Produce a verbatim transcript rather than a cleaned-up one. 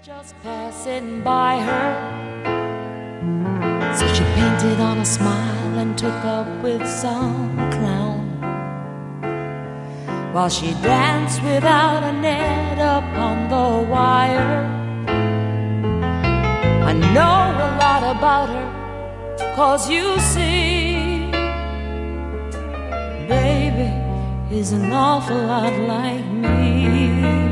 Just passing by her, so she painted on a smile and took up with some clown, while she danced without a net upon the wire. I know a lot about her, 'cause you see, baby is an awful lot like me.